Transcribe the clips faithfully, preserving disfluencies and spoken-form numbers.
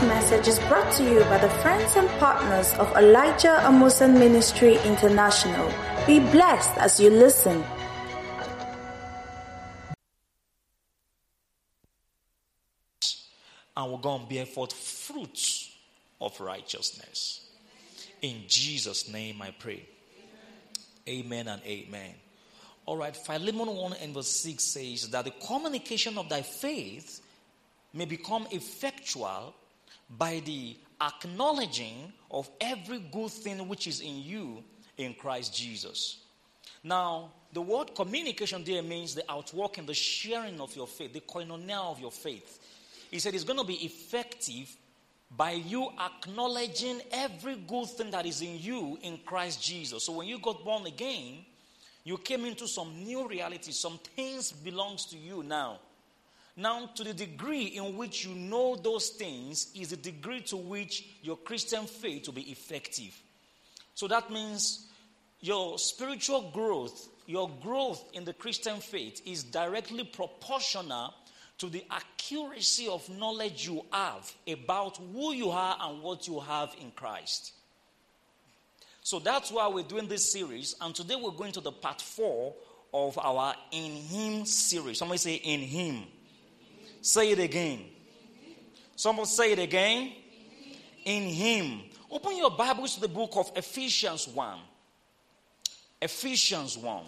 message is brought to you by the friends and partners of Elijah Amusan Ministry International. Be blessed as you listen. And we're going to bear forth fruits of righteousness. In Jesus' name I pray. Amen, amen and amen. All right, Philemon one and verse six says that the communication of thy faith may become effectual by the acknowledging of every good thing which is in you in Christ Jesus. Now, the word communication there means the outworking, the sharing of your faith, the koinonia of your faith. He said it's going to be effective by you acknowledging every good thing that is in you in Christ Jesus. So when you got born again, you came into some new reality. Some things belongs to you now. Now, to the degree in which you know those things is the degree to which your Christian faith will be effective. So that means your spiritual growth, your growth in the Christian faith is directly proportional to the accuracy of knowledge you have about who you are and what you have in Christ. So that's why we're doing this series. And today we're going to the part four of our In Him series. Somebody say In Him. Say it again. Someone say it again. In Him. Open your Bibles to the book of Ephesians one. Ephesians one.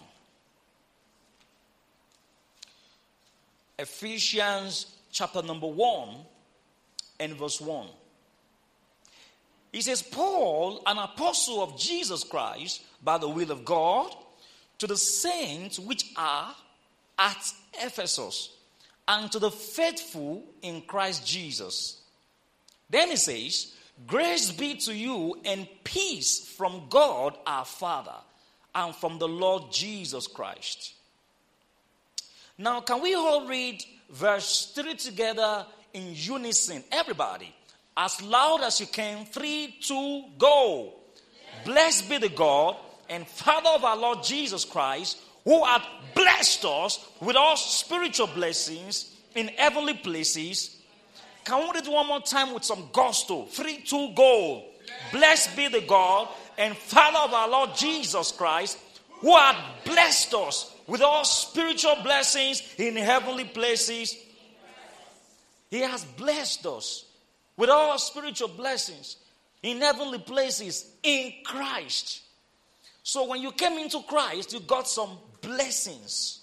Ephesians chapter number one and verse one. He says, Paul, an apostle of Jesus Christ, by the will of God, to the saints which are at Ephesus, and to the faithful in Christ Jesus. Then he says, grace be to you and peace from God our Father and from the Lord Jesus Christ. Now, can we all read verse three together in unison? Everybody, as loud as you can. Three, two, go. Yes. Blessed be the God and Father of our Lord Jesus Christ, who hath blessed us with all spiritual blessings in heavenly places. Can we read one more time with some gusto? Three, two, go. Yes. Blessed be the God and Father of our Lord Jesus Christ, who hath blessed us with all spiritual blessings in heavenly places. He has blessed us with all spiritual blessings in heavenly places in Christ. So when you came into Christ, you got some blessings.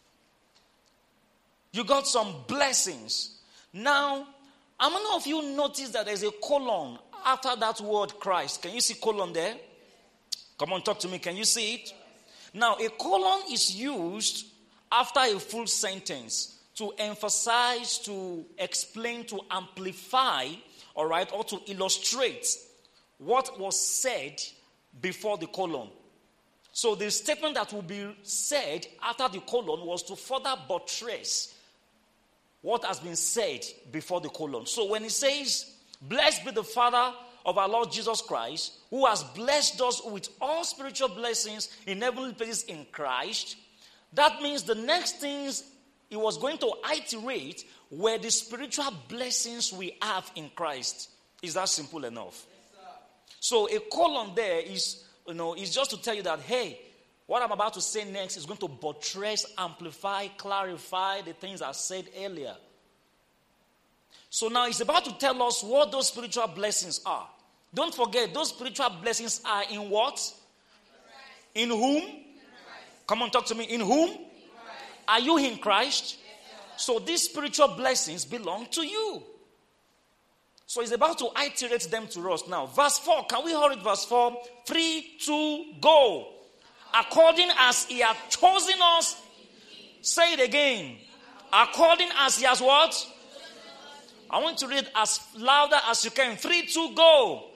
You got some blessings. Now, how many of you notice that there's a colon after that word Christ? Can you see colon there? Come on, talk to me. Can you see it? Now, a colon is used after a full sentence to emphasize, to explain, to amplify, all right, or to illustrate what was said before the colon. So the statement that will be said after the colon was to further buttress what has been said before the colon. So when it says, blessed be the Father of our Lord Jesus Christ, who has blessed us with all spiritual blessings in heavenly places in Christ, that means the next things he was going to iterate were the spiritual blessings we have in Christ. Is that simple enough? Yes, so a colon there is, you know, is just to tell you that, hey, what I'm about to say next is going to buttress, amplify, clarify the things I said earlier. So now he's about to tell us what those spiritual blessings are. Don't forget, those spiritual blessings are in what? In whom? Come on, talk to me. In whom? Are you in Christ? So these spiritual blessings belong to you. So he's about to iterate them to us now. Verse four, can we hurry verse four? Three, two, go. According as he hath chosen us. Say it again. According as he has what? I want to read as louder as you can. Three, two, go.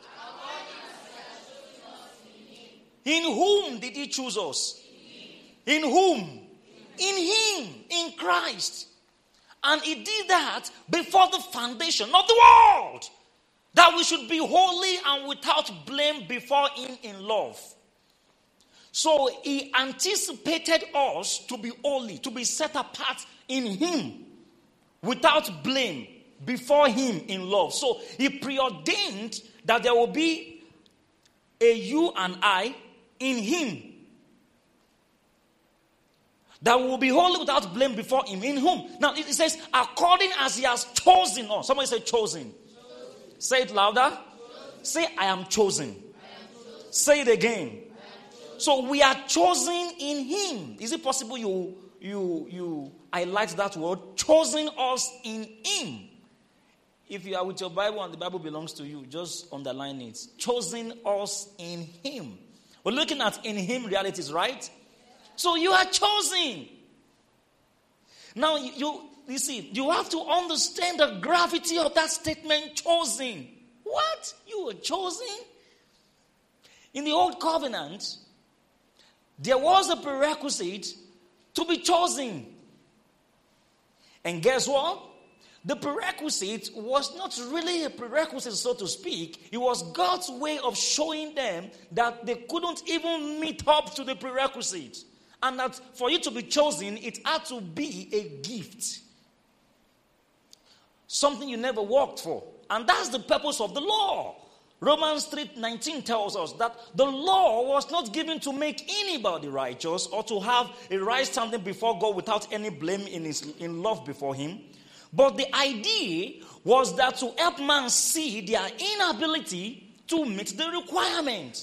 In whom did he choose us? In whom? In him, in Christ. And he did that before the foundation of the world, that we should be holy and without blame before him in love. So he anticipated us to be holy, to be set apart in him, without blame. before him in love. So he preordained that there will be a you and I in him. That will be holy without blame before him. In whom? Now it says, according as he has chosen us. Somebody say chosen. chosen. Say it louder. Chosen. Say, I am chosen. I am chosen. Say it again. So we are chosen in him. Is it possible you you you highlight that word? Chosen us in him. If you are with your Bible and the Bible belongs to you, just underline it. Chosen us in him. We're looking at in him realities, right? So you are chosen. Now you, you you see, you have to understand the gravity of that statement, chosen. What? You were chosen? In the old covenant, there was a prerequisite to be chosen. And guess what? The prerequisite was not really a prerequisite, so to speak. It was God's way of showing them that they couldn't even meet up to the prerequisite. And that for you to be chosen, it had to be a gift. Something you never worked for. And that's the purpose of the law. Romans three nineteen tells us that the law was not given to make anybody righteous or to have a right standing before God without any blame in his in love before him. But the idea was that to help man see their inability to meet the requirement.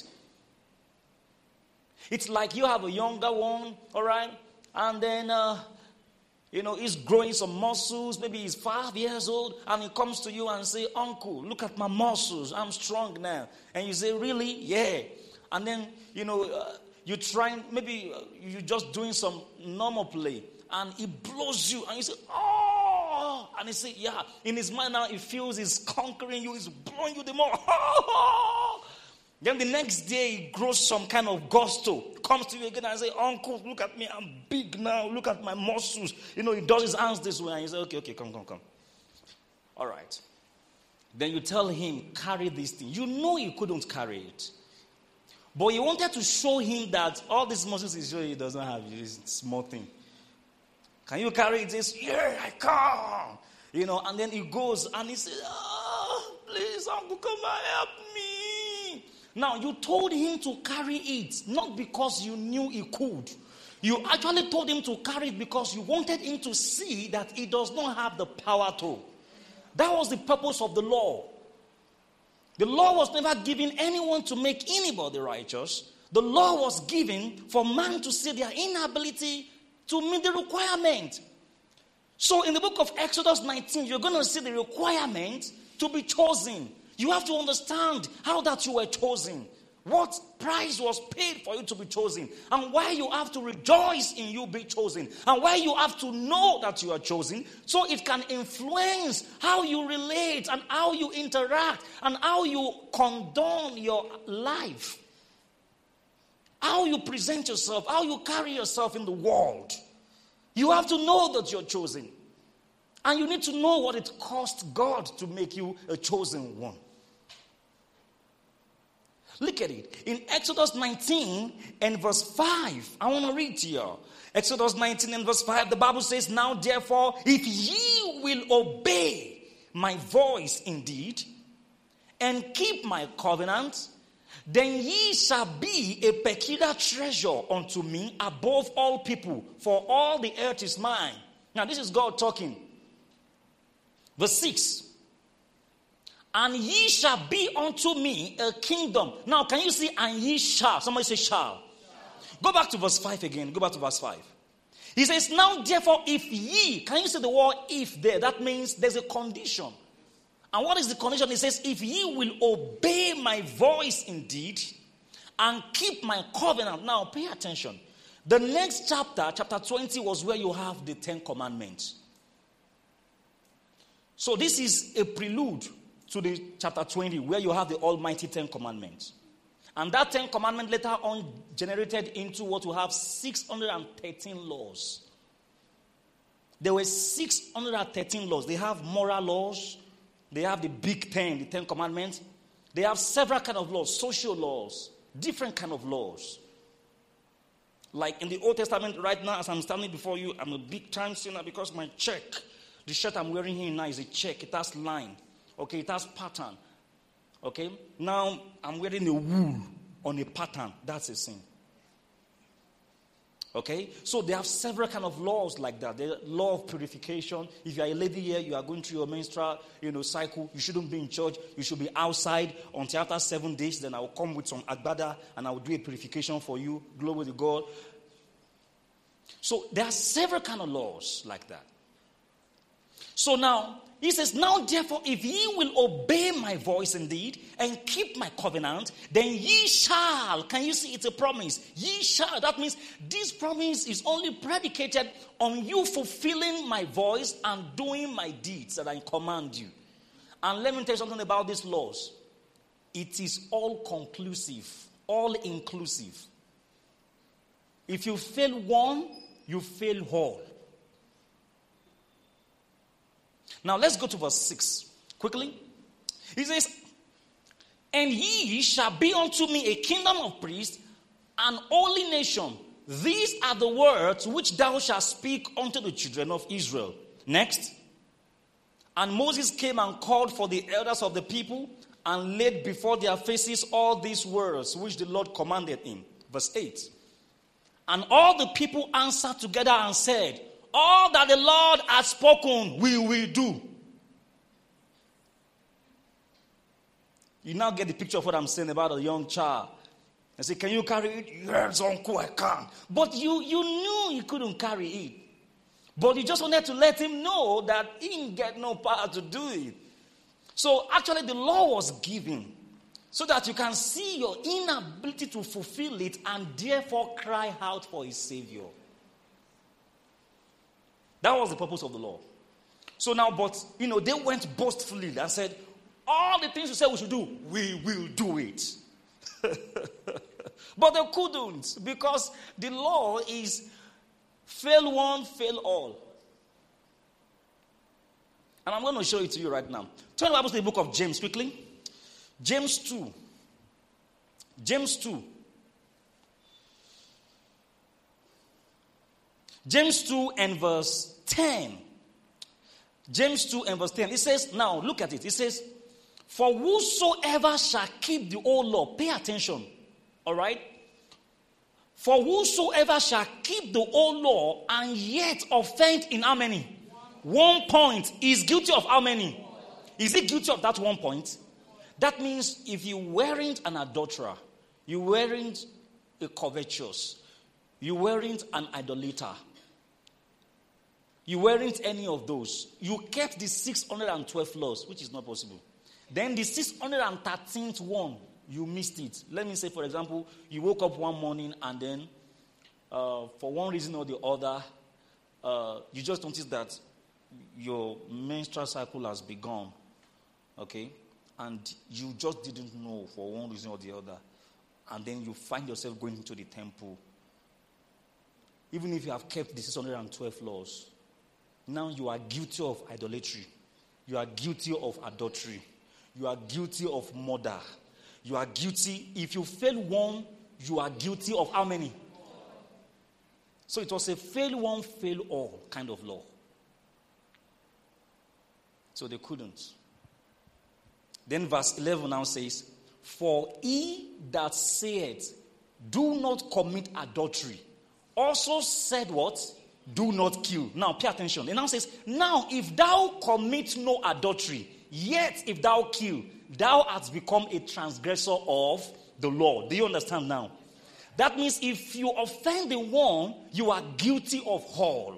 It's like you have a younger one, all right, and then uh, you know, he's growing some muscles. Maybe he's five years old, and he comes to you and say, "Uncle, look at my muscles. I'm strong now." And you say, "Really?" "Yeah." And then you know, uh, you try. Maybe uh, you're just doing some normal play, and he blows you, and you say, "Oh!" And he say, "Yeah." In his mind now, he feels he's conquering you. He's blowing you the more. Then the next day, he grows some kind of gusto. Comes to you again and say, "Uncle, look at me. I'm big now. Look at my muscles." You know, he does his hands this way. And you say, okay, okay, come, come, come. All right. Then you tell him, carry this thing. You know he couldn't carry it. But you wanted to show him that all these muscles he's showing he doesn't have. This small thing. Can you carry it? He says, "Yeah, I can." You know, and then he goes and he says, "Oh, please, Uncle, come and help me." Now, you told him to carry it, not because you knew he could. You actually told him to carry it because you wanted him to see that he does not have the power to. That was the purpose of the law. The law was never given anyone to make anybody righteous. The law was given for man to see their inability to meet the requirement. So in the book of Exodus nineteen, you're going to see the requirement to be chosen. You have to understand how that you were chosen. What price was paid for you to be chosen. And why you have to rejoice in you being chosen. And why you have to know that you are chosen. So it can influence how you relate and how you interact. And how you condone your life. How you present yourself. How you carry yourself in the world. You have to know that you're chosen. And you need to know what it cost God to make you a chosen one. Look at it. In Exodus nineteen and verse five, I want to read to you. Exodus nineteen and verse five, the Bible says, "Now therefore, if ye will obey my voice indeed, and keep my covenant, then ye shall be a peculiar treasure unto me above all people, for all the earth is mine." Now this is God talking. Verse six. "And ye shall be unto me a kingdom." Now, can you see, "and ye shall"? Somebody say, "shall." Shall. Go back to verse five again. Go back to verse five. He says, "Now, therefore, if ye..." Can you see the word "if" there? That means there's a condition. And what is the condition? He says, "If ye will obey my voice indeed, and keep my covenant." Now, pay attention. The next chapter, chapter twenty, was where you have the Ten Commandments. So this is a prelude to the chapter twenty, where you have the almighty Ten Commandments. And that Ten Commandments later on generated into what you have six hundred thirteen laws. There were six hundred thirteen laws. They have moral laws. They have the big ten, the Ten Commandments. They have several kind of laws, social laws, different kind of laws. Like in the Old Testament right now, as I'm standing before you, I'm a big time sinner because my check The shirt I'm wearing here now is a check. It has line. Okay, it has pattern. Okay, now I'm wearing a wool on a pattern. That's a sin. Okay, so they have several kind of laws like that. The law of purification. If you are a lady here, you are going through your menstrual, you know, cycle. You shouldn't be in church. You should be outside until after seven days. Then I will come with some agbada and I will do a purification for you. Glory to God. So there are several kind of laws like that. So now, he says, now therefore, if ye will obey my voice indeed, and keep my covenant, then ye shall, can you see it's a promise? Ye shall, that means this promise is only predicated on you fulfilling my voice and doing my deeds that I command you. And let me tell you something about these laws. It is all conclusive, all inclusive. If you fail one, you fail all. Now let's go to verse six quickly. He says, and ye shall be unto me a kingdom of priests, an holy nation. These are the words which thou shalt speak unto the children of Israel. Next. And Moses came and called for the elders of the people and laid before their faces all these words which the Lord commanded him. Verse eight. And all the people answered together and said, all that the Lord has spoken, we will do. You now get the picture of what I'm saying about a young child. I say, can you carry it? Yes, uncle, I can. But you, you knew he couldn't carry it. But you just wanted to let him know that he didn't get no power to do it. So actually the law was given so that you can see your inability to fulfill it and therefore cry out for his Savior. That was the purpose of the law. So now, but, you know, they went boastfully and said, all the things you said we should do, we will do it. But they couldn't, because the law is fail one, fail all. And I'm going to show it to you right now. Turn the Bible to the book of James quickly. James two. James two. James two and verse ten. James two and verse ten. It says, now look at it. It says, for whosoever shall keep the whole law, pay attention. All right? For whosoever shall keep the whole law and yet offend in how many? One point. Is guilty of how many? Is he guilty of that one point? That means if you weren't an adulterer, you weren't a covetous, you weren't an idolater, you weren't any of those, you kept the six hundred twelve laws, which is not possible. Then the six hundred thirteenth one, you missed it. Let me say, for example, you woke up one morning and then, uh, for one reason or the other, uh, you just noticed that your menstrual cycle has begun. Okay? And you just didn't know for one reason or the other. And then you find yourself going into the temple. Even if you have kept the six hundred twelve laws, now you are guilty of idolatry. You are guilty of adultery. You are guilty of murder. You are guilty. If you fail one, you are guilty of how many? So it was a fail one, fail all kind of law. So they couldn't. Then verse eleven now says, for he that saith, do not commit adultery, also said what? Do not kill. Now pay attention. It now says, now if thou commit no adultery, yet if thou kill, thou hast become a transgressor of the law. Do you understand now? That means if you offend the one, you are guilty of all.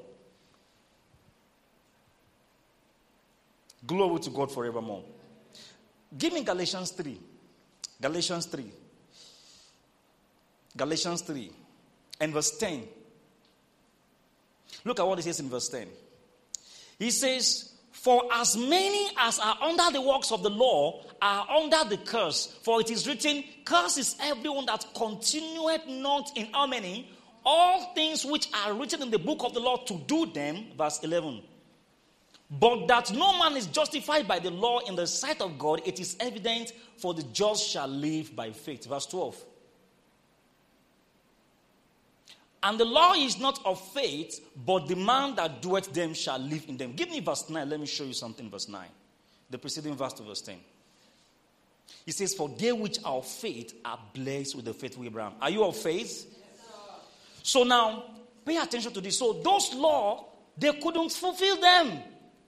Glory to God forevermore. Give me Galatians three. Galatians three. Galatians three. And verse ten. Look at what it says in verse ten. He says, for as many as are under the works of the law are under the curse. For it is written, curse is everyone that continueth not in how many? All things which are written in the book of the law to do them. Verse eleven. But that no man is justified by the law in the sight of God, it is evident, for the just shall live by faith. Verse twelve. And the law is not of faith, but the man that doeth them shall live in them. Give me verse nine. Let me show you something, verse nine. The preceding verse to verse ten. It says, for they which are of faith are blessed with the faith of Abraham. Are you of faith? Yes, so now, pay attention to this. So those laws, they couldn't fulfill them.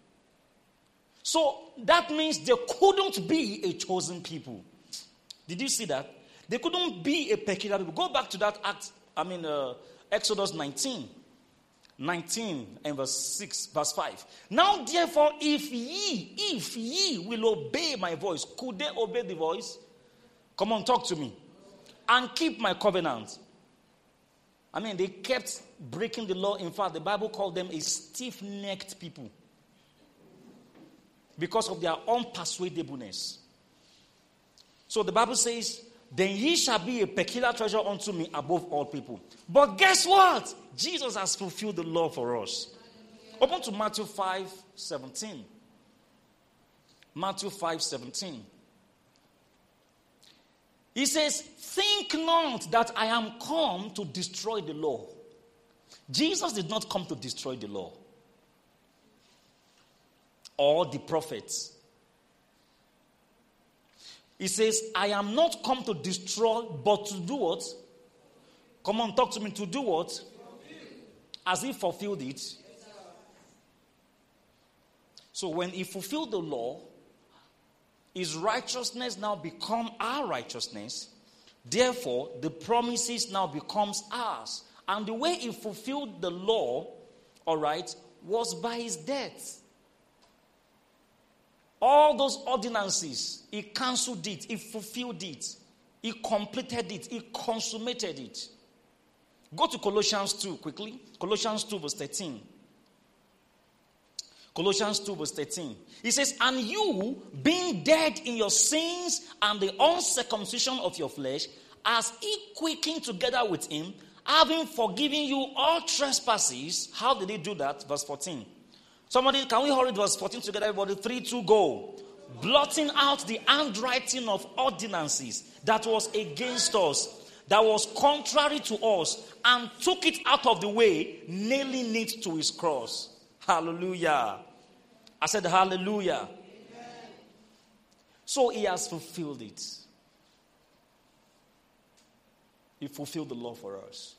So that means they couldn't be a chosen people. Did you see that? They couldn't be a peculiar people. Go back to that act, I mean, uh, Exodus nineteen. nineteen and verse six, verse five. Now therefore, if ye, if ye will obey my voice, could they obey the voice? Come on, talk to me. And keep my covenant. I mean, they kept breaking the law. In fact, the Bible called them a stiff-necked people because of their unpersuadableness. So the Bible says, then ye shall be a peculiar treasure unto me above all people. But guess what? Jesus has fulfilled the law for us. Open to Matthew five seventeen. Matthew five seventeen. He says, think not that I am come to destroy the law. Jesus did not come to destroy the law or the prophets. He says, I am not come to destroy, but to do what? Come on, talk to me. To do what? As he fulfilled it. So when he fulfilled the law, his righteousness now become our righteousness. Therefore, the promises now becomes ours. And the way he fulfilled the law, all right, was by his death. All those ordinances, he cancelled it, he fulfilled it, he completed it, he consummated it. Go to Colossians two quickly. Colossians two verse thirteen. Colossians two verse thirteen. He says, and you, being dead in your sins and the uncircumcision of your flesh, as he quickened together with him, having forgiven you all trespasses. How did he do that? Verse fourteen. Somebody, can we hurry verse fourteen together? Everybody, three, two, go. Blotting out the handwriting of ordinances that was against us, that was contrary to us, and took it out of the way, nailing it to his cross. Hallelujah. I said hallelujah. Amen. So he has fulfilled it. He fulfilled the law for us.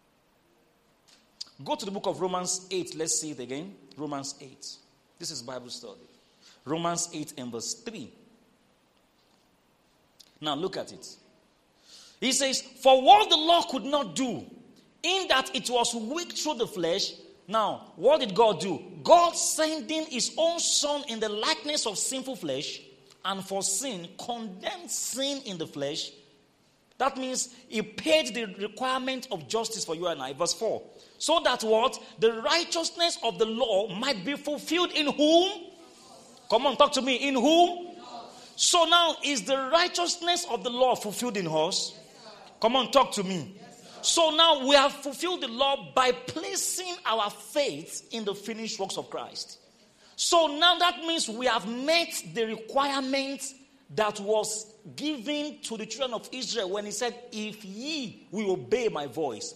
Go to the book of Romans eight. Let's see it again. Romans eight. This is Bible study. Romans eight and verse three. Now look at it. He says, for what the law could not do, in that it was weak through the flesh. Now, what did God do? God sending his own son in the likeness of sinful flesh, and for sin, condemned sin in the flesh. That means he paid the requirement of justice for you and I. Verse four. So that what? The righteousness of the law might be fulfilled in whom? Come on, talk to me. In whom? So now, is the righteousness of the law fulfilled in us? Come on, talk to me. So now we have fulfilled the law by placing our faith in the finished works of Christ. So now that means we have met the requirement that was given to the children of Israel when he said, if ye will obey my voice.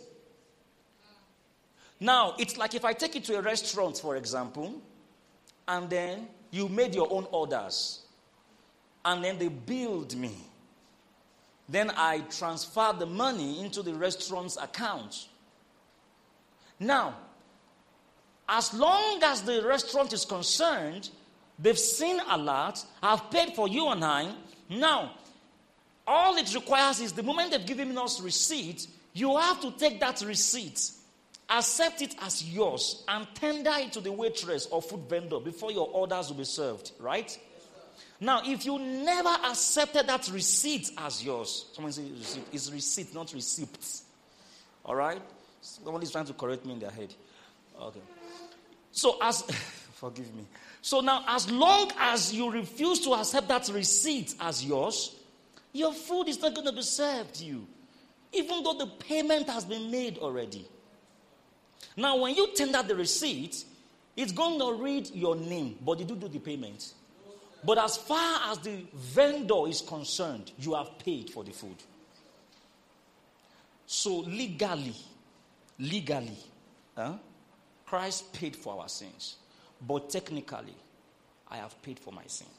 Now, it's like if I take you to a restaurant, for example, and then you made your own orders, and then they billed me. Then I transfer the money into the restaurant's account. Now, as long as the restaurant is concerned, they've seen a lot, have paid for you and I. Now, all it requires is the moment they've given us receipt, you have to take that receipt, accept it as yours, and tender it to the waitress or food vendor before your orders will be served, right? Now, if you never accepted that receipt as yours, someone say receipt, it's receipt, not receipts. All right? Somebody's trying to correct me in their head. Okay. So as, forgive me. So now, as long as you refuse to accept that receipt as yours, your food is not going to be served to you, even though the payment has been made already. Now, when you tender the receipt, it's going to read your name, but you do do the payment. But as far as the vendor is concerned, you have paid for the food. So legally, legally, huh? Christ paid for our sins. But technically, I have paid for my sins.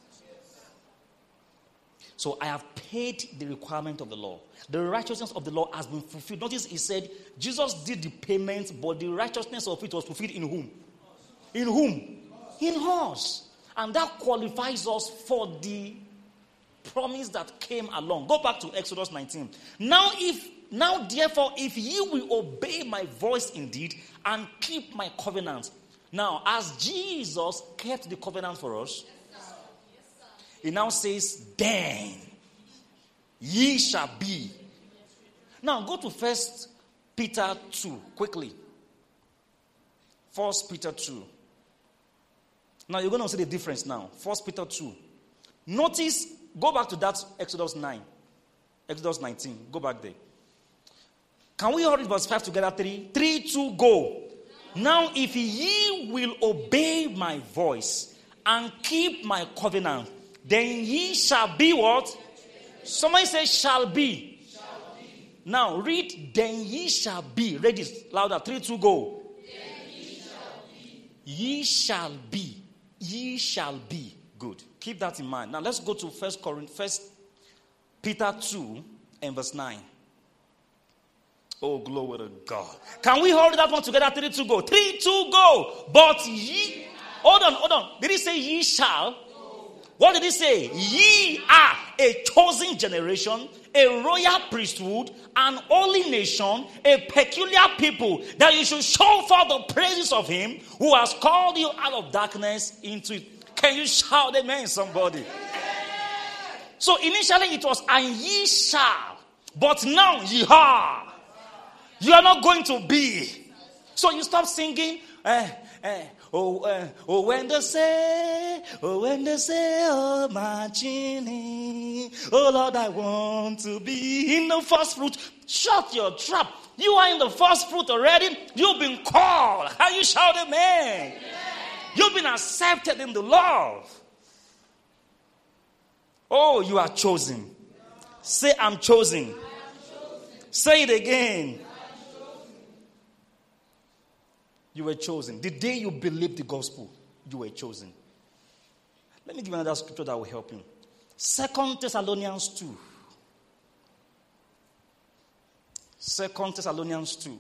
So I have paid the requirement of the law. The righteousness of the law has been fulfilled. Notice he said, Jesus did the payment, but the righteousness of it was fulfilled in whom? In whom? In us. And that qualifies us for the promise that came along. Go back to Exodus nineteen. Now if now therefore if ye will obey my voice indeed and keep my covenant. Now as Jesus kept the covenant for us, he now says, then ye shall be. Now go to First Peter two quickly. First Peter two. Now you're going to see the difference now. First Peter two. Notice, go back to that Exodus nine. Exodus nineteen. Go back there. Can we all read verse five together? Three. Three, two, go. Now if ye will obey my voice and keep my covenant, then ye shall be what? Somebody say shall be. Shall be. Now read, then ye shall be. Read it louder. Three, two, go. Then ye shall be. Ye shall be. Ye shall be. Good. Keep that in mind. Now let's go to First Corinthians, First Peter two and verse nine. Oh, glory to God. Can we hold that one together? Three, two, go. Three, two, go. But ye. Hold on, hold on. Did he say ye shall? What did he say? Ye are a chosen generation, a royal priesthood, an holy nation, a peculiar people, that you should show forth the praises of him who has called you out of darkness into it. Can you shout amen, somebody? So initially it was, and ye shall, but now ye are. You are not going to be. So you stop singing, eh, eh, oh, uh, oh, when they say, oh, when they say, oh, my Genie, oh, Lord, I want to be in the first fruit. Shut your trap. You are in the first fruit already. You've been called. How you shout amen? Amen. You've been accepted in the love. Oh, you are chosen. Say, I'm chosen. chosen. Say it again. You were chosen. The day you believed the gospel, you were chosen. Let me give you another scripture that will help you. Second Thessalonians two. Second Thessalonians two.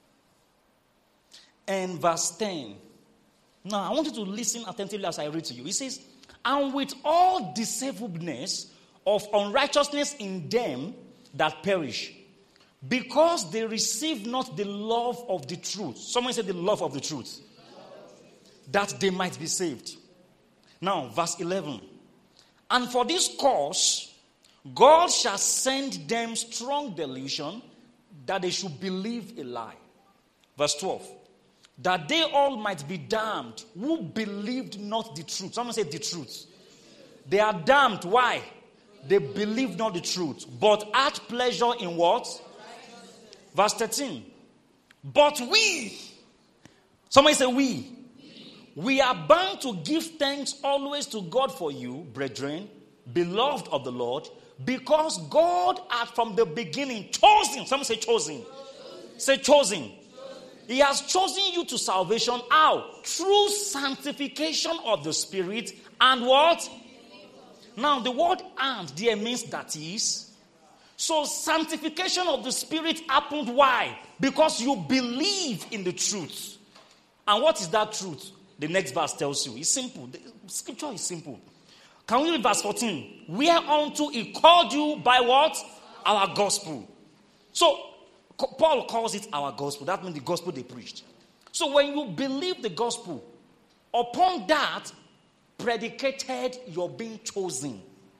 And verse ten. Now, I want you to listen attentively as I read to you. It says, and with all deceivableness of unrighteousness in them that perish, because they receive not the love of the truth. Someone said the love of the truth. That they might be saved. Now, verse eleven. And for this cause, God shall send them strong delusion, that they should believe a lie. Verse twelve. That they all might be damned, who believed not the truth. Someone said the truth. They are damned. Why? They believed not the truth, but had pleasure in what? Verse thirteen. But we, somebody say we. we. We are bound to give thanks always to God for you, brethren, beloved of the Lord, because God had from the beginning chosen. Someone say chosen. chosen. Say chosen. chosen. He has chosen you to salvation. How? Through sanctification of the Spirit and what? Now the word and there means that is. So sanctification of the Spirit happened. Why? Because you believe in the truth. And what is that truth? The next verse tells you. It's simple. The scripture is simple. Can we read verse fourteen? Whereunto he called you by what? Our gospel. So Paul calls it our gospel. That means the gospel they preached. So when you believe the gospel, upon that predicated your being chosen.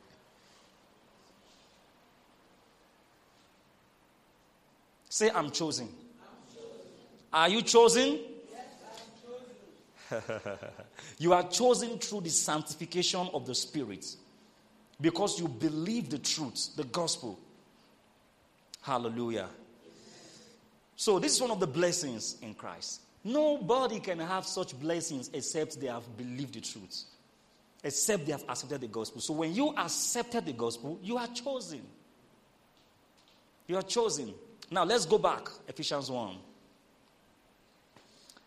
Say, I'm chosen. I'm chosen. Are you chosen? Yes, I'm chosen. You are chosen through the sanctification of the Spirit. Because you believe the truth, the gospel. Hallelujah. So this is one of the blessings in Christ. Nobody can have such blessings except they have believed the truth. Except they have accepted the gospel. So when you accepted the gospel, you are chosen. You are chosen. Now let's go back. Ephesians one.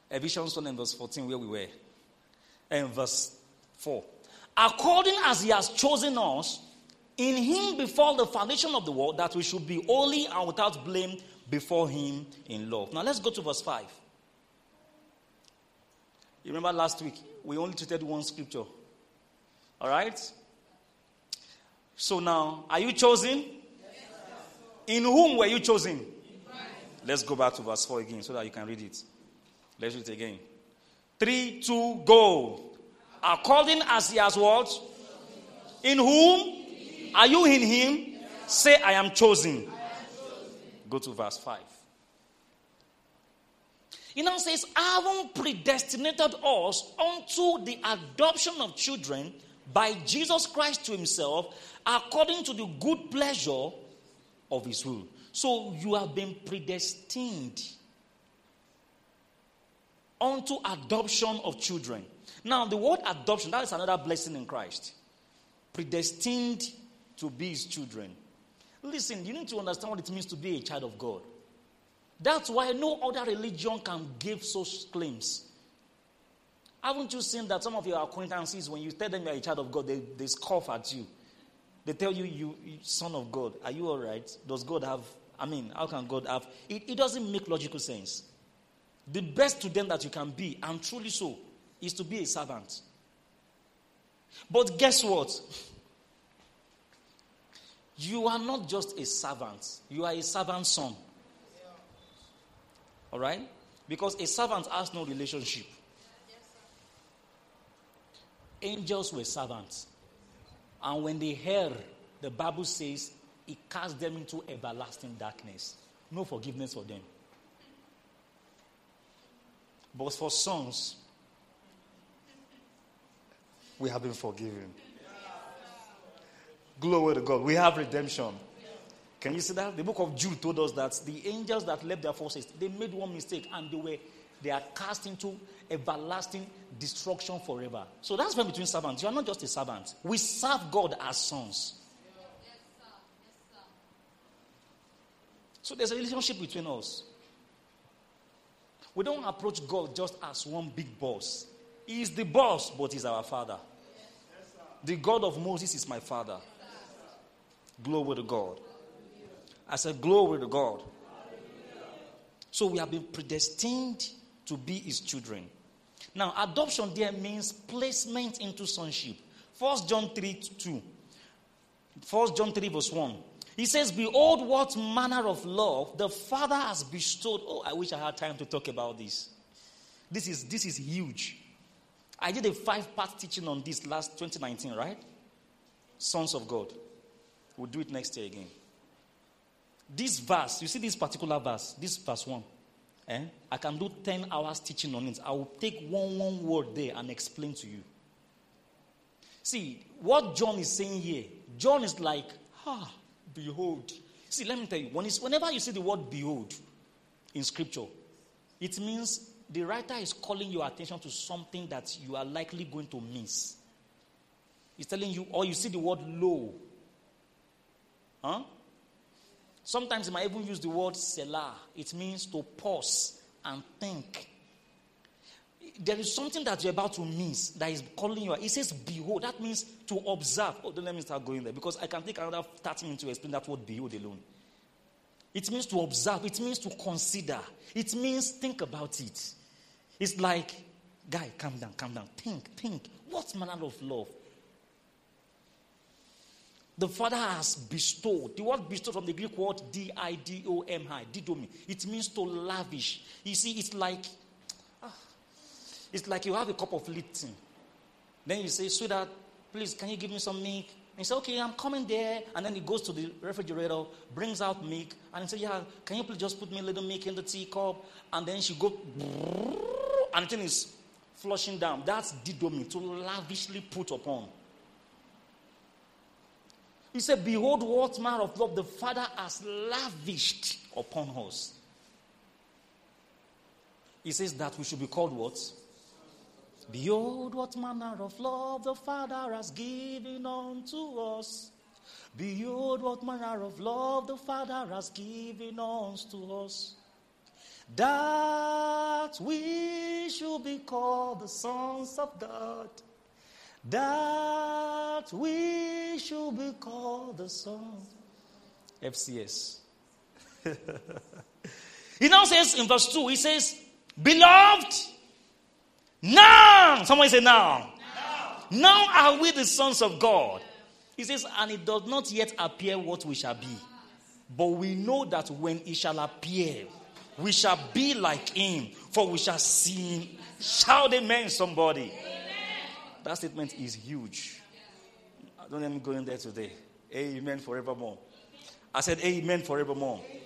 Ephesians one and verse fourteen, where we were. And verse four. According as he has chosen us, in him before the foundation of the world, that we should be holy and without blame before him in love. Now let's go to verse five. You remember last week, we only treated one scripture. All right? So now, are you chosen? Yes. In whom were you chosen? Let's go back to verse four again so that you can read it. Let's read it again. Three, two, go. According as he has what? In whom? Are you in him? Say, I am chosen. Go to verse five. It now says, having predestinated us unto the adoption of children by Jesus Christ to himself, according to the good pleasure of his will. So you have been predestined unto adoption of children. Now, the word adoption, that is another blessing in Christ. Predestined to be his children. Listen, you need to understand what it means to be a child of God. That's why no other religion can give such claims. Haven't you seen that some of your acquaintances, when you tell them you're a child of God, they, they scoff at you? They tell you, you, you, son of God, are you all right? Does God have, I mean, how can God have? It, it doesn't make logical sense. The best to them that you can be, and truly so, is to be a servant. But guess what? You are not just a servant. You are a servant's son. All right? Because a servant has no relationship. Angels were servants. And when they heard, the Bible says, it cast them into everlasting darkness. No forgiveness for them. But for sons, we have been forgiven. Glory to God. We have redemption. Can you see that? The book of Jude told us that the angels that left their forces, they made one mistake and they were they are cast into everlasting destruction forever. So that's the difference between servants. You are not just a servant. We serve God as sons. Yes, sir. Yes, sir. So there's a relationship between us. We don't approach God just as one big boss. He is the boss, but he's our father. Yes, the God of Moses is my father. Glory to God. I said, glory to God. So we have been predestined to be his children. Now, adoption there means placement into sonship. First John three two. First John three verse one. He says, behold what manner of love the Father has bestowed. Oh, I wish I had time to talk about this. This is, this is huge. I did a five-part teaching on this last twenty nineteen, right? Sons of God. We'll do it next year again. This verse, you see this particular verse, this verse one. Eh? I can do ten hours teaching on it. I will take one, one word there and explain to you. See, what John is saying here, John is like, ah, behold. See, let me tell you, when it's, whenever you see the word behold in scripture, it means the writer is calling your attention to something that you are likely going to miss. He's telling you, or you see the word lo. Huh? Sometimes he might even use the word selah. It means to pause and think. There is something that you're about to miss that is calling you. It says behold. That means to observe. Oh, don't let me start going there because I can take another thirty minutes to explain that word behold alone. It means to observe. It means to consider. It means think about it. It's like, guy, calm down, calm down. Think, think. What manner of love? The Father has bestowed. The word bestowed from the Greek word D I D O M I, didomi. It means to lavish. You see, it's like, ah, it's like you have a cup of Lipton. Then you say, sweetheart, please, can you give me some milk? And he says, okay, I'm coming there. And then he goes to the refrigerator, brings out milk. And he says, yeah, can you please just put me a little milk in the teacup? And then she goes, and the thing is flushing down. That's didomi, to lavishly put upon. He said, behold what manner of love the Father has lavished upon us. He says that we should be called what? Behold what manner of love the Father has given unto us. Behold what manner of love the Father has given unto us. that we should be called the sons of God. That we should be called the sons. F C S. He now says in verse two, he says, beloved, now, someone say now. Now, now are we the sons of God. He says, and it does not yet appear what we shall be. But we know that when it shall appear, we shall be like him, for we shall see him. Shout amen, somebody. Amen. That statement is huge. Don't let me go in there today. Amen forevermore. I said amen forevermore. Amen.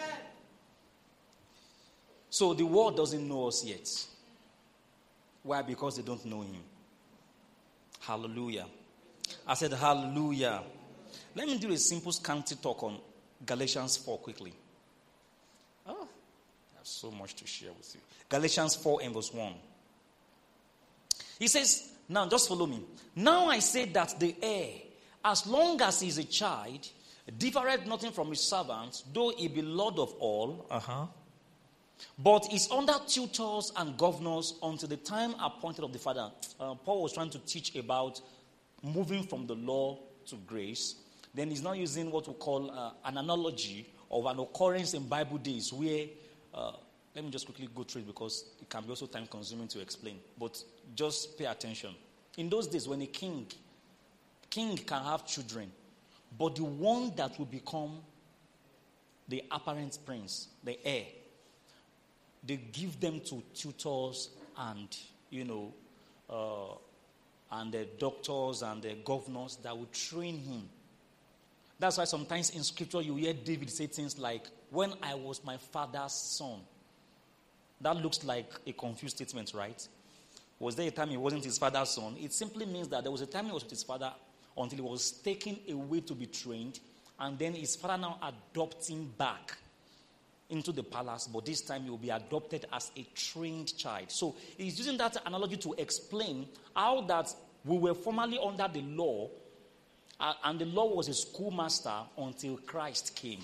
So the world doesn't know us yet. Why? Because they don't know him. Hallelujah. I said hallelujah. Let me do a simple scanty talk on Galatians four quickly. Oh, I have so much to share with you. Galatians four and verse one. He says, now just follow me. Now I say that the heir, as long as he is a child, differeth nothing from his servant, though he be Lord of all, uh-huh. but is under tutors and governors until the time appointed of the Father. Uh, Paul was trying to teach about moving from the law to grace. Then he's now using what we call uh, an analogy of an occurrence in Bible days where, uh, let me just quickly go through it because it can be also time consuming to explain. But just pay attention. In those days when a king, king can have children, but the one that will become the apparent prince, the heir, they give them to tutors and, you know, uh, and the doctors and the governors that will train him. That's why sometimes in scripture you hear David say things like, when I was my father's son. That looks like a confused statement, right? Was there a time he wasn't his father's son? It simply means that there was a time he was with his father until he was taken away to be trained, and then his father now adopts him back into the palace, but this time he will be adopted as a trained child. So he's using that analogy to explain how that we were formerly under the law, uh, and the law was a schoolmaster until Christ came.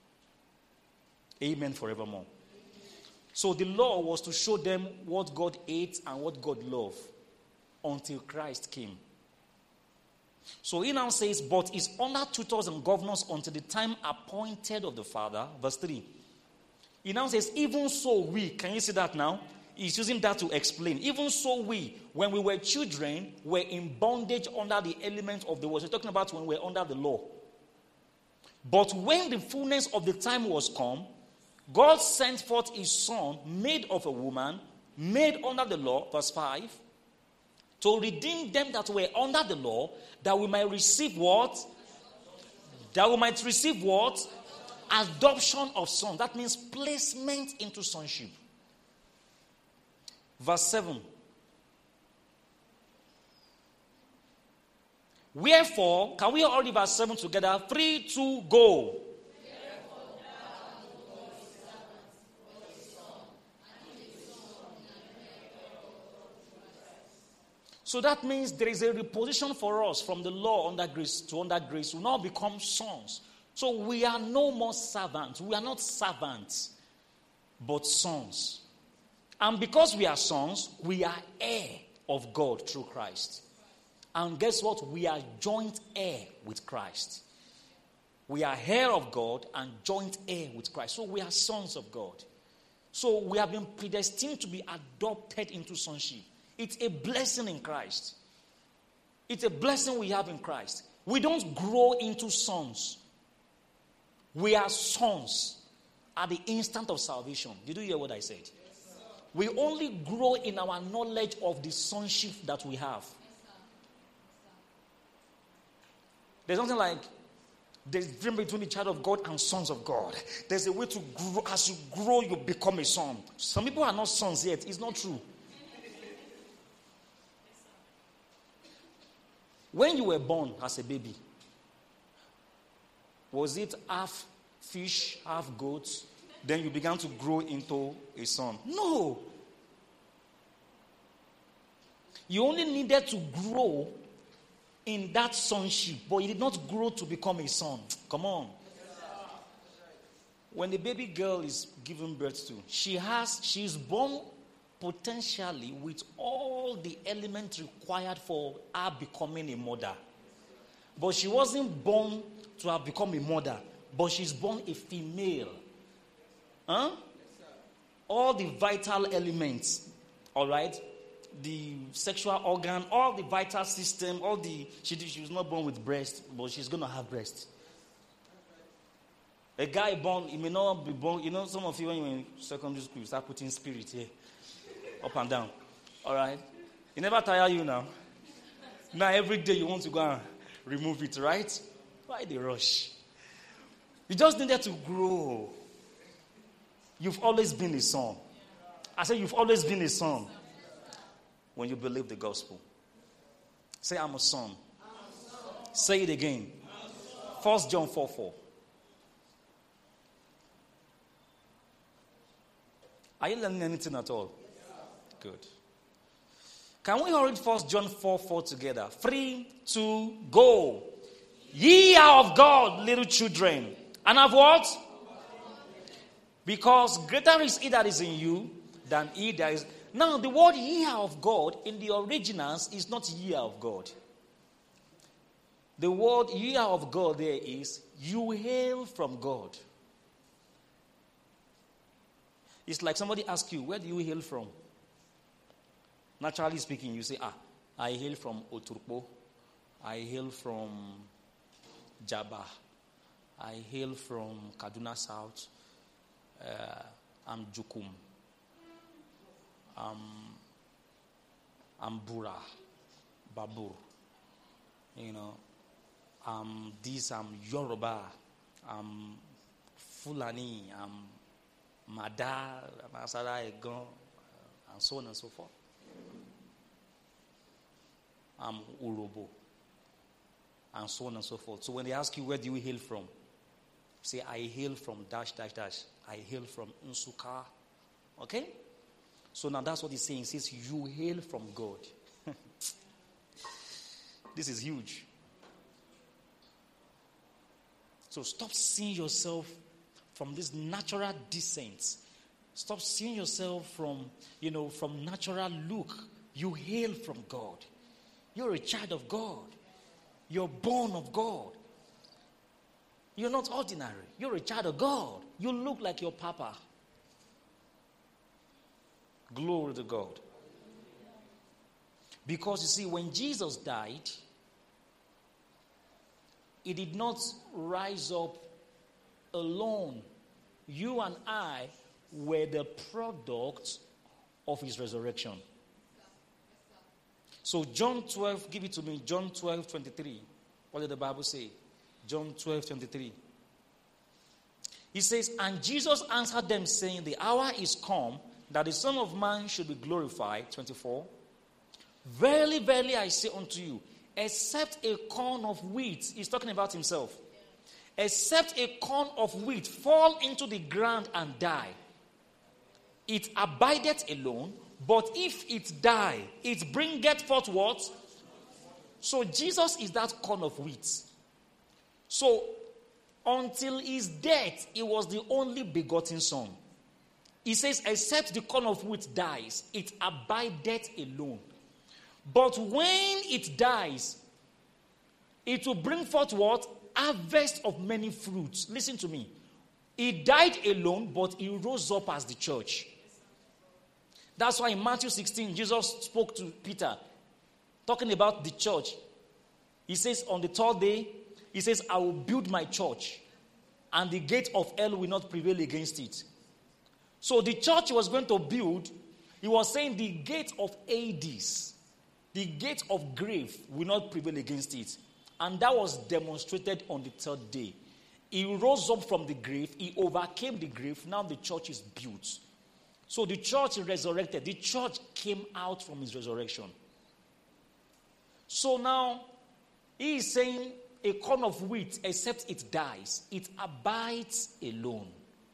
Amen forevermore. So the law was to show them what God hates and what God loves until Christ came. So he now says, but is under tutors and governors until the time appointed of the Father. Verse three. He now says, even so we, can you see that now? He's using that to explain. Even so we, when we were children, were in bondage under the element of the world. He's talking about when we were under the law. But when the fullness of the time was come, God sent forth his son, made of a woman, made under the law, verse five, to redeem them that were under the law, that we might receive what? That we might receive what? Adoption of sons. That means placement into sonship. Verse seven. Wherefore, can we all read verse seven together? Three, two, go. So that means there is a reposition for us from the law under grace to under grace. We now become sons. So we are no more servants. We are not servants, but sons. And because we are sons, we are heir of God through Christ. And guess what? We are joint heir with Christ. We are heir of God and joint heir with Christ. So we are sons of God. So we have been predestined to be adopted into sonship. It's a blessing in Christ. It's a blessing we have in Christ. We don't grow into sons. We are sons at the instant of salvation. Did you hear what I said? Yes, we only grow in our knowledge of the sonship that we have. Yes, there's something like there's a difference between the child of God and sons of God. There's a way to grow. As you grow, you become a son. Some people are not sons yet. It's not true. When you were born as a baby, was it half fish, half goat? Then you began to grow into a son? No. You only needed to grow in that sonship, but you did not grow to become a son. Come on. when the baby girl is given birth to, she has, she's born potentially with all the elements required for her becoming a mother. But she wasn't born to have become a mother, but she's born a female. Huh? All the vital elements, all right? The sexual organ, all the vital system, all the, she, she was not born with breast, but she's going to have breast. A guy born, he may not be born, you know, some of you when you're in secondary school, you start putting spirit here, up and down, all right? It never tire you now. Now every day you want to go and remove it, right? Why the rush? You just needed to grow. You've always been a son. I said you've always been a son when you believe the gospel. Say, I'm a son. I'm a son. Say it again. First John four four. Are you learning anything at all? Good. Can we all read First John four four together? Three, two, go. Ye are of God, little children. And of what? Because greater is he that is in you than he that is. Now, the word ye are of God in the originals is not ye are of God. The word ye are of God there is you hail from God. It's like somebody asks you, where do you hail from? Naturally speaking, you say, ah, I hail from Oturpo. I hail from Jaba. I hail from Kaduna South. Uh, I'm Jukum. I'm, I'm Bura. Babur. You know, I'm this, I'm Yoruba. I'm Fulani. I'm Madar. I'm Asara Egon. And so on and so forth. I'm Urobo. And so on and so forth. So when they ask you, where do you hail from? Say, I hail from dash, dash, dash. I hail from Nsuka. Okay? So now that's what he's saying. He says, you hail from God. This is huge. So stop seeing yourself from this natural descent. Stop seeing yourself from, you know, from natural look. You hail from God. You're a child of God. You're born of God. You're not ordinary. You're a child of God. You look like your papa. Glory to God. Because you see, when Jesus died, he did not rise up alone. You and I were the product of his resurrection. So John twelve, give it to me. John twelve, twenty-three. What did the Bible say? John twelve, twenty-three. He says, and Jesus answered them, saying, the hour is come that the Son of Man should be glorified. twenty-four. Verily, verily, I say unto you, except a corn of wheat, he's talking about himself, except a corn of wheat fall into the ground and die, it abideth alone, but if it die, it bringeth forth what? So Jesus is that corn of wheat. So until his death, he was the only begotten son. He says, except the corn of wheat dies, it abideth alone. But when it dies, it will bring forth what? Harvest of many fruits. Listen to me. He died alone, but he rose up as the church. That's why in Matthew sixteen, Jesus spoke to Peter, talking about the church. He says, on the third day, he says, I will build my church, and the gate of hell will not prevail against it. So the church he was going to build, he was saying the gate of Hades, the gate of grave will not prevail against it. And that was demonstrated on the third day. He rose up from the grave, he overcame the grave, now the church is built. So the church resurrected, the church came out from his resurrection. So now, he is saying, a corn of wheat, except it dies, it abides alone.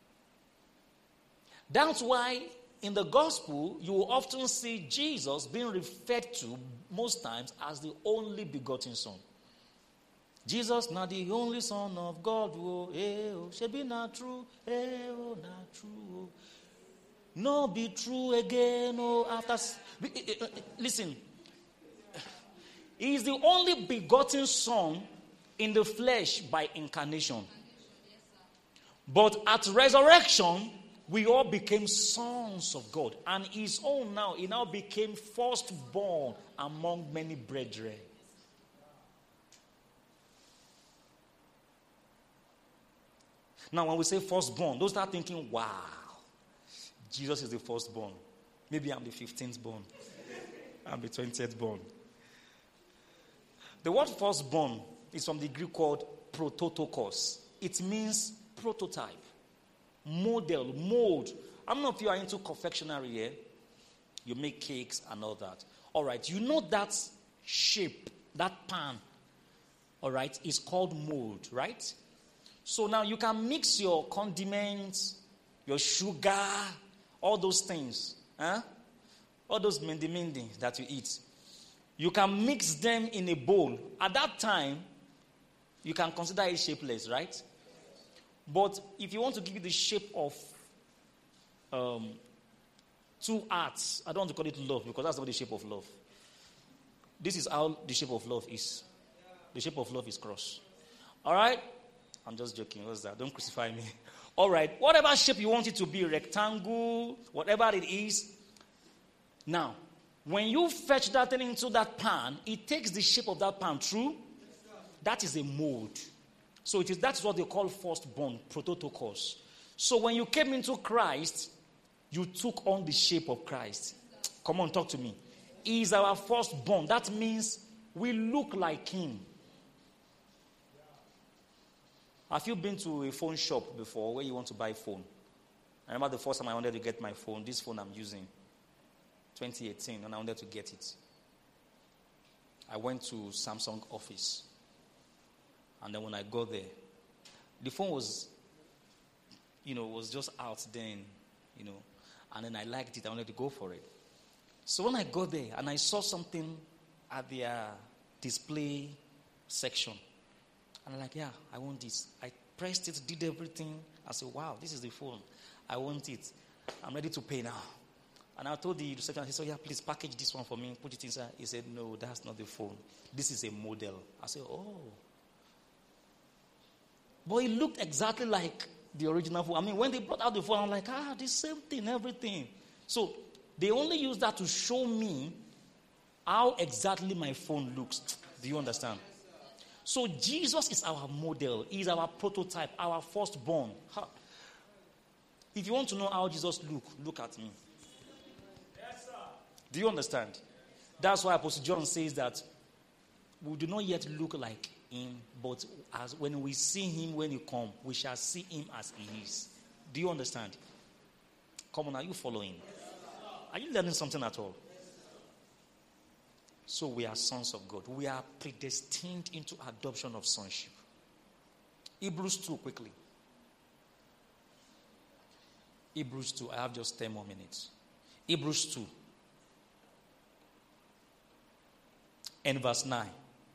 That's why in the gospel, you will often see Jesus being referred to most times as the only begotten son. Jesus not the only Son of God. Oh, eh, oh, should be not true. Eh, oh, not true. Oh. No, be true again. Oh, after. Listen. He is the only begotten Son in the flesh by incarnation. But at resurrection, we all became sons of God. And his own now, he now became firstborn among many brethren. Now, when we say firstborn, those start thinking, wow, Jesus is the firstborn. Maybe I'm the fifteenth born. I'm the twentieth born. The word firstborn is from the Greek word prototokos. It means prototype, model, mold. How many of you are into confectionery here? You make cakes and all that. All right, you know that shape, that pan, all right, is called mold, right? So now you can mix your condiments, your sugar, all those things, huh? All those mendi mendi that you eat. You can mix them in a bowl. At that time, you can consider it shapeless, right? But if you want to give it the shape of um, two arts, I don't want to call it love because that's not the shape of love. This is how the shape of love is. The shape of love is cross. All right? I'm just joking. What's that? Don't crucify me. All right. Whatever shape you want it to be, rectangle, whatever it is. Now, when you fetch that thing into that pan, it takes the shape of that pan through. That is a mold. So it is that's what they call firstborn, prototokos. So when you came into Christ, you took on the shape of Christ. Come on, talk to me. He is our firstborn. That means we look like him. Have you been to a phone shop before where you want to buy a phone? I remember the first time I wanted to get my phone, this phone I'm using, twenty eighteen, and I wanted to get it. I went to Samsung office. And then when I got there, the phone was, you know, was just out then, you know. And then I liked it. I wanted to go for it. So when I got there and I saw something at their display section, and I'm like, yeah, I want this. I pressed it, did everything. I said, wow, this is the phone. I want it. I'm ready to pay now. And I told the reception, he said, yeah, please package this one for me, put it inside. He said, no, that's not the phone. This is a model. I said, oh. But it looked exactly like the original phone. I mean, when they brought out the phone, I'm like, ah, the same thing, everything. So they only use that to show me how exactly my phone looks. Do you understand? So Jesus is our model. He is our prototype, our firstborn. If you want to know how Jesus look, look at me. Yes, sir. Do you understand? That's why Apostle John says that we do not yet look like him, but as when we see him when he comes, we shall see him as he is. Do you understand? Come on, are you following? Are you learning something at all? So we are sons of God. We are predestined into adoption of sonship. Hebrews two, quickly. Hebrews two, I have just ten more minutes. Hebrews two. And verse nine.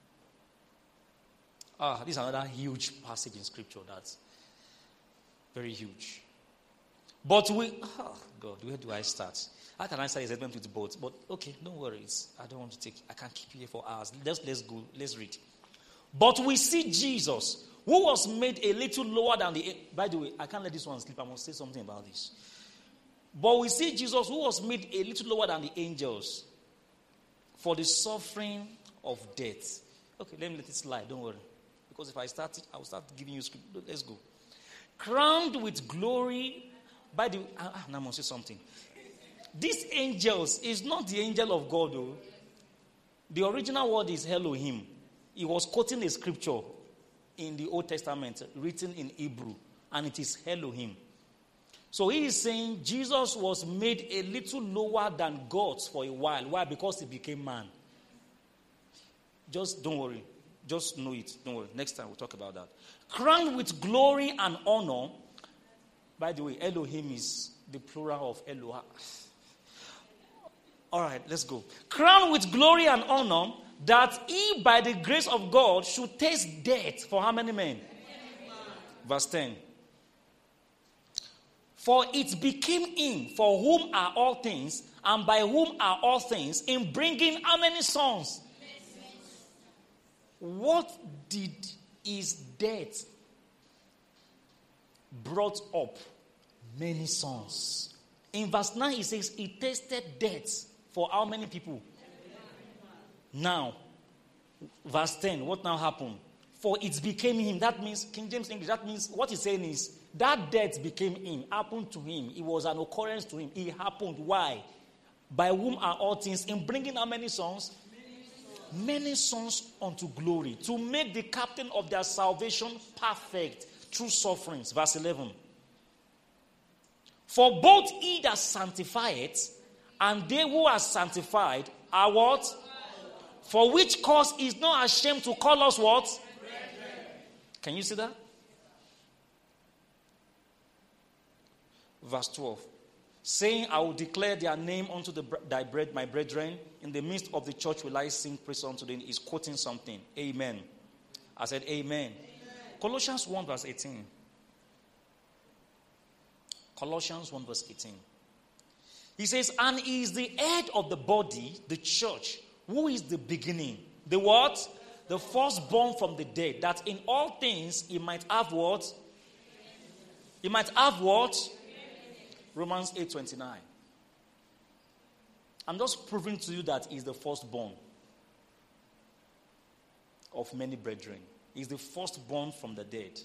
Ah, this is another huge passage in scripture that's very huge. But we, oh God, where do I start? How can I start a statement with both? But okay, don't worry. It's, I don't want to take, I can't keep you here for hours. Let's, let's go, let's read. But we see Jesus, who was made a little lower than the, by the way, I can't let this one slip. I must say something about this. But we see Jesus, who was made a little lower than the angels for the suffering of death. Okay, let me let it slide, don't worry. Because if I start it, I will start giving you script. Let's go. Crowned with glory by the... Ah, now I must say something. These angels is not the angel of God, though. The original word is Elohim. He was quoting a scripture in the Old Testament written in Hebrew, and it is Elohim. So he is saying Jesus was made a little lower than God for a while. Why? Because he became man. Just don't worry. Just know it. Don't worry. Next time we'll talk about that. Crowned with glory and honor. By the way, Elohim is the plural of Eloah. All right, let's go. Crowned with glory and honor that he, by the grace of God, should taste death for how many men? Verse ten. For it became him for whom are all things, and by whom are all things, in bringing how many sons? What did his death brought up? Many sons. In verse nine, he says, he tasted death for how many people? Now, verse ten, what now happened? For it became him. That means, King James English, that means, what he's saying is, that death became him, happened to him. It was an occurrence to him. It happened. Why? By whom are all things? In bringing how many sons? Many sons unto glory. To make the captain of their salvation perfect through sufferings. Verse eleven. For both he that sanctifieth and they who are sanctified are what? For which cause he is not ashamed to call us what? Can you see that? Verse twelve. Saying, I will declare their name unto the, thy bread, my brethren. In the midst of the church will I sing praise unto them. He's quoting something. Amen. I said amen. Amen. Colossians one verse eighteen. Colossians one verse eighteen. He says, and he is the head of the body, the church. Who is the beginning? The what? The firstborn from the dead. That in all things he might have what? He might have what? Romans eight twenty-nine. I'm just proving to you that he's the firstborn of many brethren. He's the firstborn from the dead.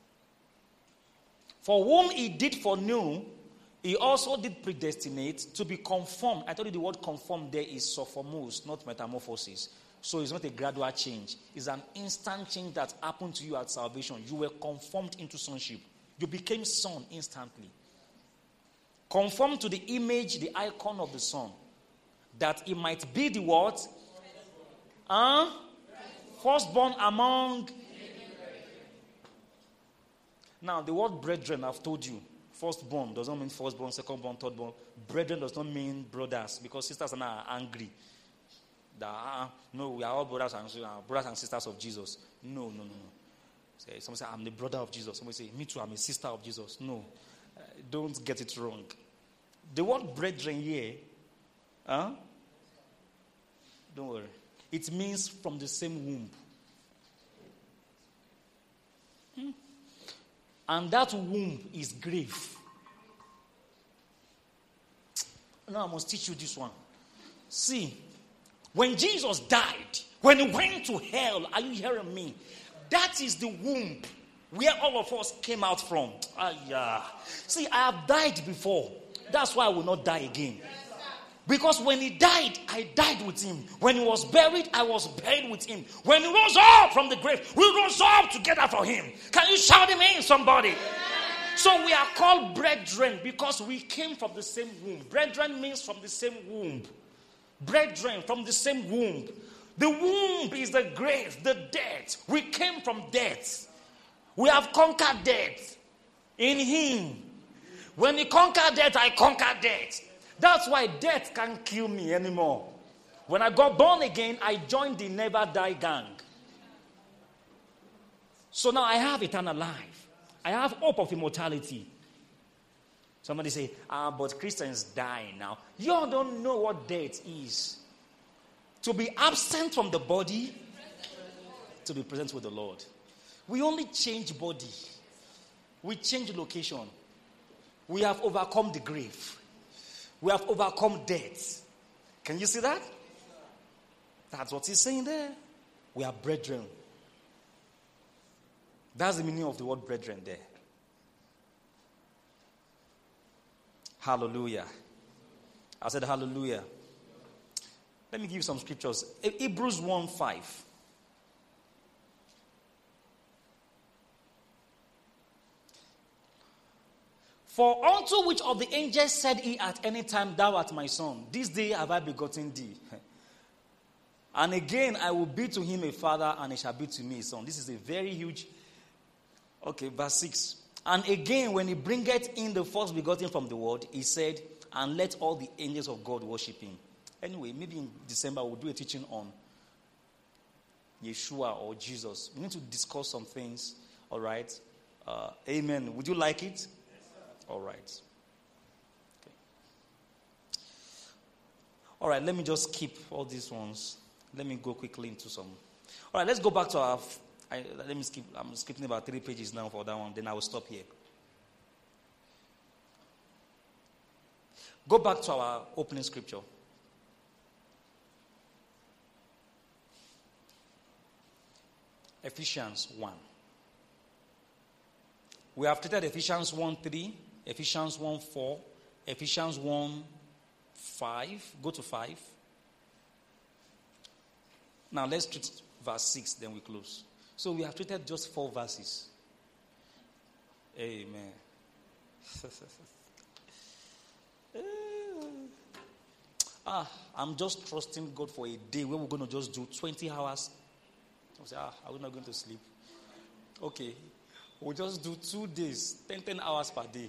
For whom he did foreknow, he also did predestinate to be conformed. I told you the word conform there is sophomos, not metamorphosis. So it's not a gradual change. It's an instant change that happened to you at salvation. You were conformed into sonship. You became son instantly. Conform to the image, the icon of the Son, that it might be the what? Huh? Firstborn among. Now, the word brethren, I've told you. Firstborn does not mean firstborn, secondborn, thirdborn. Brethren does not mean brothers, because sisters are now angry. That, uh, no, we are all brothers and, uh, brothers and sisters of Jesus. No, no, no, no. Someone say, I'm the brother of Jesus. Someone say, me too, I'm a sister of Jesus. No. Uh, don't get it wrong. The word brethren here, huh? Don't worry. It means from the same womb. Hmm. And that womb is grave. Now I must teach you this one. See, when Jesus died, when he went to hell, are you hearing me? That is the womb where all of us came out from. Ah, yeah. See, I have died before. That's why I will not die again. Because when he died, I died with him. When he was buried, I was buried with him. When he rose up from the grave, we rose up together for him. Can you shout him in, somebody? So we are called brethren because we came from the same womb. Brethren means from the same womb. Brethren from the same womb. The womb is the grave, the death. We came from death. We have conquered death in him. When he conquered death, I conquered death. That's why death can't kill me anymore. When I got born again, I joined the Never Die gang. So now I have eternal life. I have hope of immortality. Somebody say, ah, but Christians die now. You don't know what death is. To be absent from the body, to be present with the Lord. We only change body. We change location. We have overcome the grave. We have overcome death. Can you see that? That's what he's saying there. We are brethren. That's the meaning of the word brethren there. Hallelujah. I said hallelujah. Let me give you some scriptures. Hebrews one five. For unto which of the angels said he at any time, thou art my son, this day have I begotten thee. And again I will be to him a father, and he shall be to me a son. This is a very huge. Okay, verse six. And again, when he bringeth in the first begotten from the world, he said, and let all the angels of God worship him. Anyway, maybe in December we'll do a teaching on Yeshua or Jesus. We need to discuss some things. All right. Uh, amen. Would you like it? Yes, all right. Okay. All right. Let me just skip all these ones. Let me go quickly into some. All right. Let's go back to our. I, let me skip. I'm skipping about three pages now for that one. Then I will stop here. Go back to our opening scripture. Ephesians one. We have treated Ephesians one three, Ephesians one four, Ephesians one five. Go to five. Now let's treat verse six, then we close. So we have treated just four verses. Amen. ah, I'm just trusting God for a day where we're going to just do twenty hours. I say, ah, are we not going to sleep? Okay. We'll just do two days, ten, ten hours per day.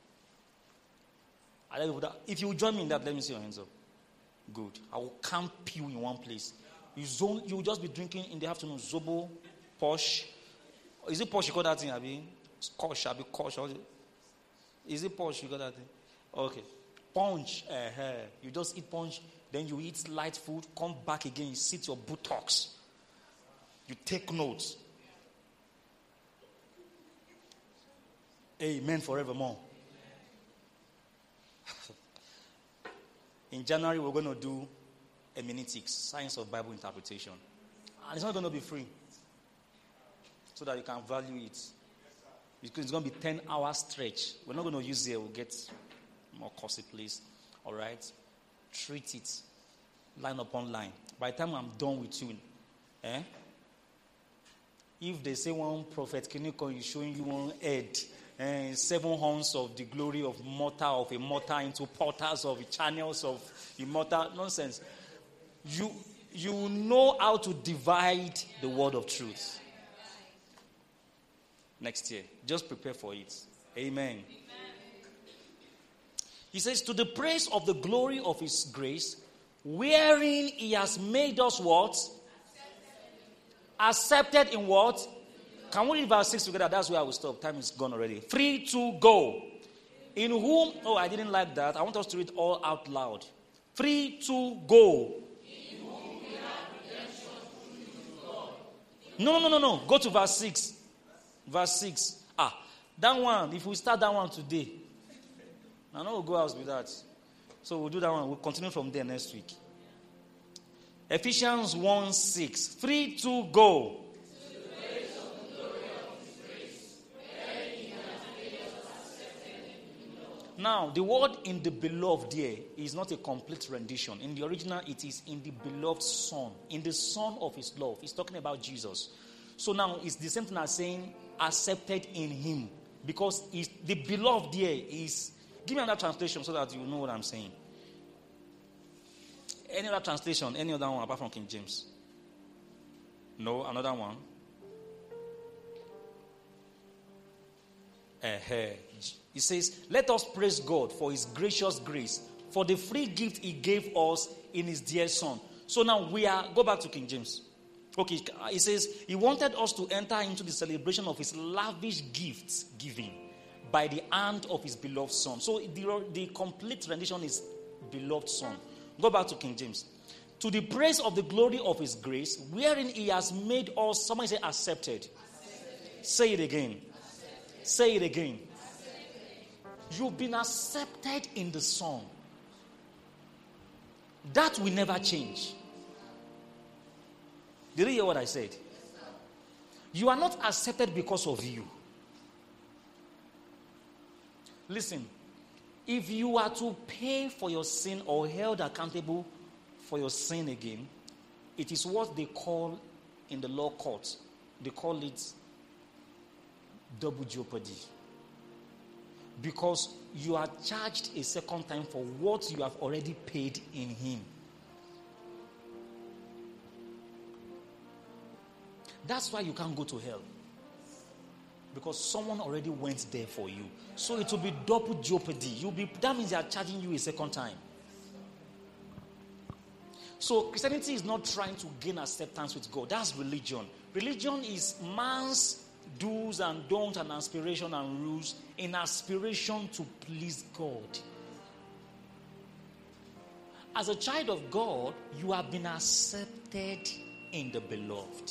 If you join me in that, let me see your hands up. Good. I will camp you in one place. You zone, you will just be drinking in the afternoon, Zobo, Posh. Is it Posh you call that thing, Abi? Kosh, Abi, Kosh. Is it Posh you call that thing? Okay. Punch. Uh, you just eat punch, then you eat light food, come back again, you sit your buttocks. You take notes. Amen forevermore. In January, we're going to do hermeneutics, science of Bible interpretation. And it's not going to be free. So that you can value it. Because it's going to be ten hour stretch. We're not going to use it. We'll get more costly place. All right? Treat it. Line upon line. By the time I'm done with you, eh? If they say one prophet Kiniko is showing you one head, and seven horns of the glory of mortar of a mortar into portals of channels of immortal nonsense. You you know how to divide the word of truth. Next year, just prepare for it. Amen. Amen. He says, to the praise of the glory of his grace, wherein he has made us what? Accepted in what? Can we read verse six together? That's where I will stop. Time is gone already. Free to go. In whom, oh, I didn't like that. I want us to read all out loud. Free to go. In whom we have redemption through God. No, no, no, no. Go to verse six. Verse six. Ah, that one, if we start that one today, I know we'll go out with that. So we'll do that one. We'll continue from there next week. Ephesians one six. Free to go. Now, the word in the beloved here is not a complete rendition. In the original, it is in the beloved Son. In the Son of his love. He's talking about Jesus. So now, it's the same thing as saying, accepted in him. Because the beloved here is... Give me another translation so that you know what I'm saying. Any other translation? Any other one apart from King James? No, another one. Uh-huh. He says, let us praise God for his gracious grace, for the free gift he gave us in his dear Son. So now we are, go back to King James. Okay, he says, he wanted us to enter into the celebration of his lavish gifts giving by the hand of his beloved Son. So the, the complete rendition is beloved Son. Go back to King James. To the praise of the glory of his grace, wherein he has made us, somebody say accepted. Accepted. Say it again. Accepted. Say it again. You've been accepted in the Son. That will never change. Did you hear what I said? Yes, you are not accepted because of you. Listen, if you are to pay for your sin or held accountable for your sin again, it is what they call in the law court, they call it double jeopardy. Because you are charged a second time for what you have already paid in him. That's why you can't go to hell. Because someone already went there for you. So it will be double jeopardy. You'll be, that means they are charging you a second time. So Christianity is not trying to gain acceptance with God. That's religion. Religion is man's do's and don'ts and aspiration and rules in aspiration to please God. As a child of God, you have been accepted in the beloved.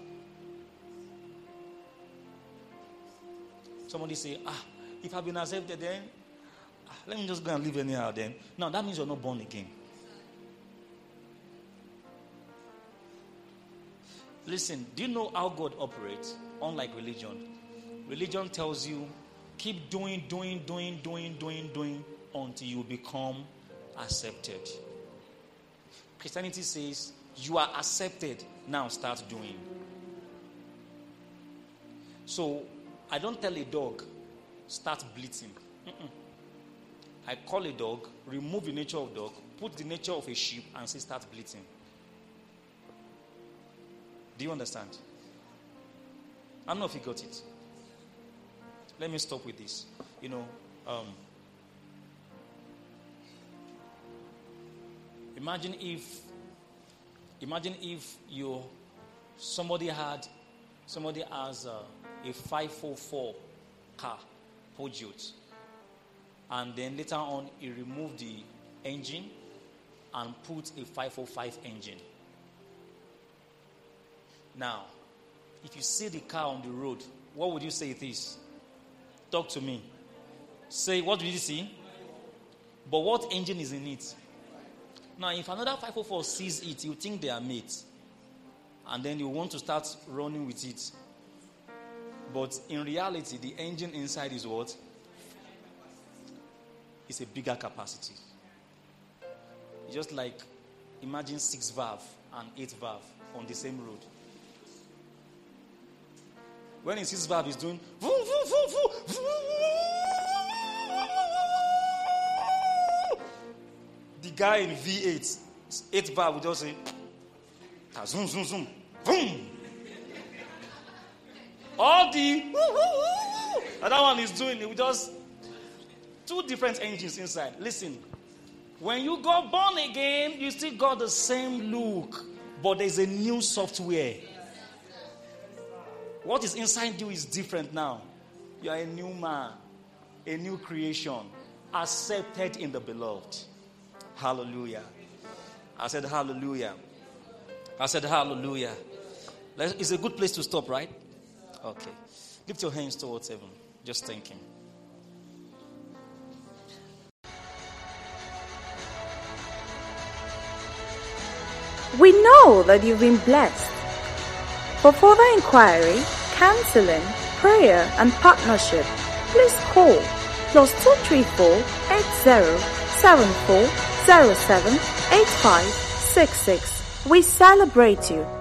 Somebody say, ah, if I've been accepted, then ah, let me just go and live anyhow then. No, that means you're not born again. Listen, do you know how God operates? Unlike religion. Religion tells you, keep doing, doing, doing, doing, doing, doing until you become accepted. Christianity says, you are accepted, now start doing. So, I don't tell a dog, start bleating. Mm-mm. I call a dog, remove the nature of dog, put the nature of a sheep, and say start bleating. Do you understand? I don't know if you got it. Let me stop with this. You know, um, imagine if, imagine if you, somebody had, somebody has a, a five four four car, Peugeot, and then later on he removed the engine and put a five four five engine. Now, if you see the car on the road, what would you say it is? Talk to me. Say, what did you see? But what engine is in it? Now, if another five four four sees it, you think they are mates. And then you want to start running with it. But in reality, the engine inside is what? It's a bigger capacity. It's just like, imagine six valve and eight valve on the same road. When in six valve is doing voo, voo, voo, voo, voo, the guy in V eight, eight valve will just say zoom, zoom, zoom, boom. All the other one is doing it with just two different engines inside. Listen, when you got born again, you still got the same look, but there's a new software. What is inside you is different now. You are a new man, a new creation, accepted in the beloved. Hallelujah. I said hallelujah. I said hallelujah. It's a good place to stop, right? Okay. Lift your hands towards heaven. Just thank him. We know that you've been blessed. For further inquiry, counseling, prayer, and partnership, please call plus two three four eight zero seven four zero seven eight five six six. We celebrate you.